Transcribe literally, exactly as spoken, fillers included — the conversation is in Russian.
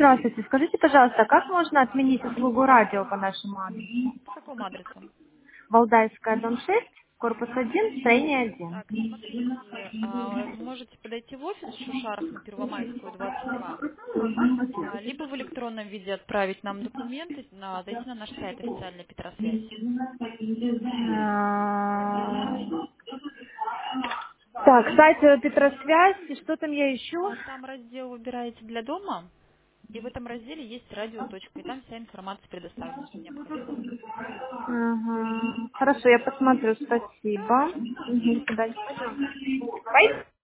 Здравствуйте. Скажите, пожалуйста, как можно отменить услугу радио по нашему адресу? По какому адресу? Валдайская, дом шесть, корпус один, строение один. Так, смотрите, а, можете подойти в офис в Шушарах на Первомайскую, двадцать два, а, либо в электронном виде отправить нам документы, на- зайти на наш сайт официальный Петросвязь. А, Так, сайт Петросвязь, и что там я ищу? А, Там раздел выбираете для дома, и в этом разделе есть радиоточка, и там вся информация предоставлена, что необходимо. Ага. Хорошо, я посмотрю, Да, спасибо. пожалуйста. Мгм, до свидания. Пойдем.